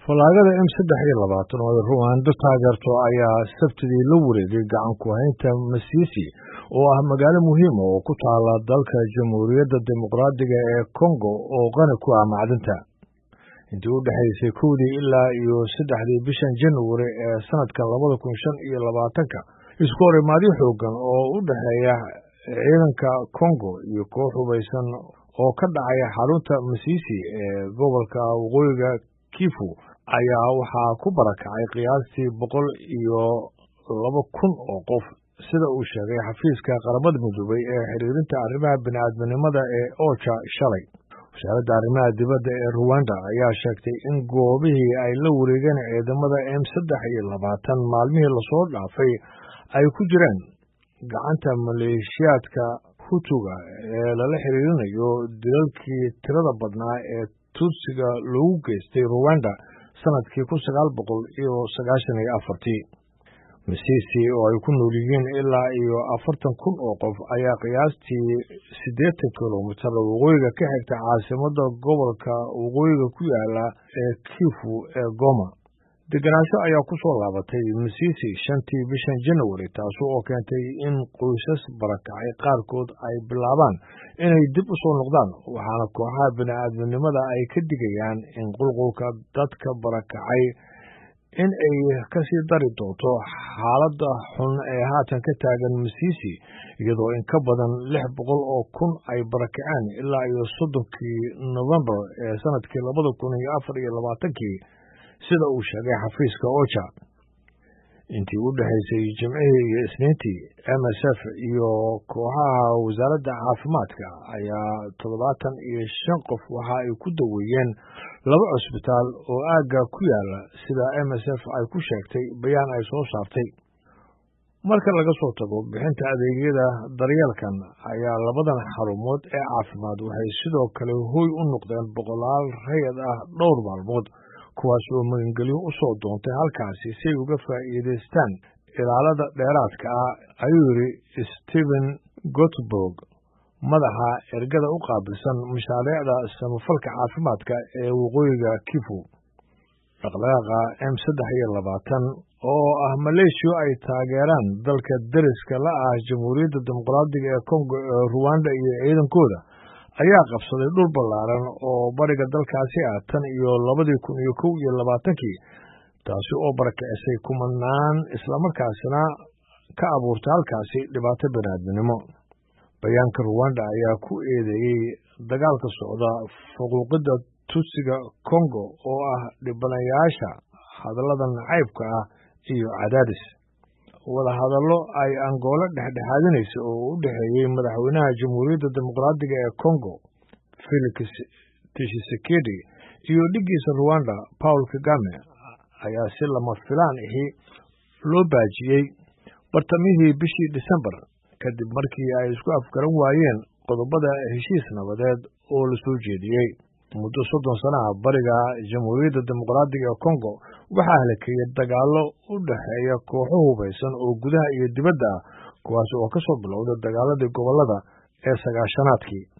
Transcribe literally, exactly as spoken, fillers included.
Fallaagada M saddex iyo labaatan oo Rwanda taageerto ayaa Sabtidii la wareegay gacan ku haynta Masisi oo ah magaalo muhiim ah oo ku taala dalka Jamhuuriyadda Dimuqraadiga ee Congo oo qani ku ah macdanta. Intii u dhaxaysay kowdii ilaa iyo saddexdii bishan January ee sanadka labada kun shan iyo labaatanka isku horimaadyo xooggan oo u dhaxeeya ciidanka Congo iyo koox hubeysan oo ka dhacaya xarunta Masisi ee gobolka waqooyiga Kivu ayaa waxaa ku barakacay qiyaastii boqol iyo laba kun oo qof sida uu sheegay xafiiska qaramada midoobay ee xiriirinta arrimaha bini'aadminimada ee OCHA shalay. wasaaradda arrimaha dibadda ee Rwanda ayaa sheegtay in goobihii ay la wareegeen ciidamada M saddex iyo labaatan maalmihii lasoo dhaafay ay ku jireen gacanta maleeshiyaadka Hutuga ee lala xiriirinayo dilalkii tirada badnaa ee Tutsiga loogu geystay Rwanda sanadkii kun sagaal boqol iyo sagaashan iyo afartii. Masisi oo ay ku nool yihiin ilaa iyo afartan kun oo qof ayaa qiyaastii siddeetan kilomitir waqooyiga ka xigta caasimadda gobolka waqooyiga ku yaala ee Kivu ee Goma. degenaansho ayaa ku soo laabatay Masisi shantii bishan January taasoo oo keentay in qoysas barakacay qaarkood ay bilaabaan inay dib u soo noqdaan waxaana kooxaha bini'aadminimada ay ka digayaan in qulqulka dadka barakacay in ay ka sii dari doonto xaaladda xun ee haatan ka taagan Masisi iyadoo in ka badan lix boqol oo kun ay barakaceen ilaa iyo soddonkii November ee sanadkii labada kun iyo afar iyo labaatankii sida uu sheegay xafiiska OCHA. intii u dhaxaysay Jimcihii iyo Isniintii M S F iyo kooxaha wasaaradda caafimaadka ayaa toddobaatan iyo shan qof waxa ay ku daweeyeen laba cusbitaal oo aagga ku yaala sida M S F ay ku sheegtay bayaan ay soo saartay. marka laga soo tago bixinta adeegyada daryeelkan ayaa labadan xarumood ee caafimaad waxay sidoo kale hooy u noqdeen boqolaal rayid ah dhowr maalmood kuwaas oo magangelyo u soo doontay halkaasi si ay uga faa'iidaystaan ilaalada dheeraadka ah ayuu yidhi Stephen Gottsburg madaxa ergada u qaabilsan mashaariicda samafalka caafimaadka ee waqooyiga Kivu. dhaqdhaqaaqa M saddex iyo labaatan oo ah maleeshiya ay taageeraan dalka deriska la ah Jamhuuriyadda Dimuqraadiga ee Congo ee Rwanda iyo ciidankooda ayaa qabsaday dhul ballaaran oo bariga dalkaasi ah tan iyo labadii kun iyo kow iyo labaatankii taasi oo barakicisay kumanaan islamarkaasina ka abuurtay halkaasi dhibaato bini'aadminimo. bayaanka Rwanda ayaa ku eedeeyey dagaalka socda xuquuqda Tutsiga Congo oo ah dhibanayaasha hadallada nacaybka ah iyo cadaadis. wadahadallo ay Angola dhexdhexaadinaysa oo u dhaxeeyey madaxweynaha Jamhuuriyadda Dimuqraadiga ee Congo Felix Tshisekedi iyo dhigiisa Rwanda Paul Kagame ayaa si lama filaan ahi loo baajiyey bartamihii bishii December kadib markii ay isku afgaran waayeen qodobada heshiis nabadeed oo la soo jeediyey. muddo soddon sano ah bariga Jamhuuriyadda Dimuqraadiga ee Congo waxaa halkeeyay dagaallo u dhaxeeya kooxo hubeysan oo gudaha iyo dibadda ah kuwaas oo ka soo bilowday dagaaladii gobollada ee sagaashanaadkii.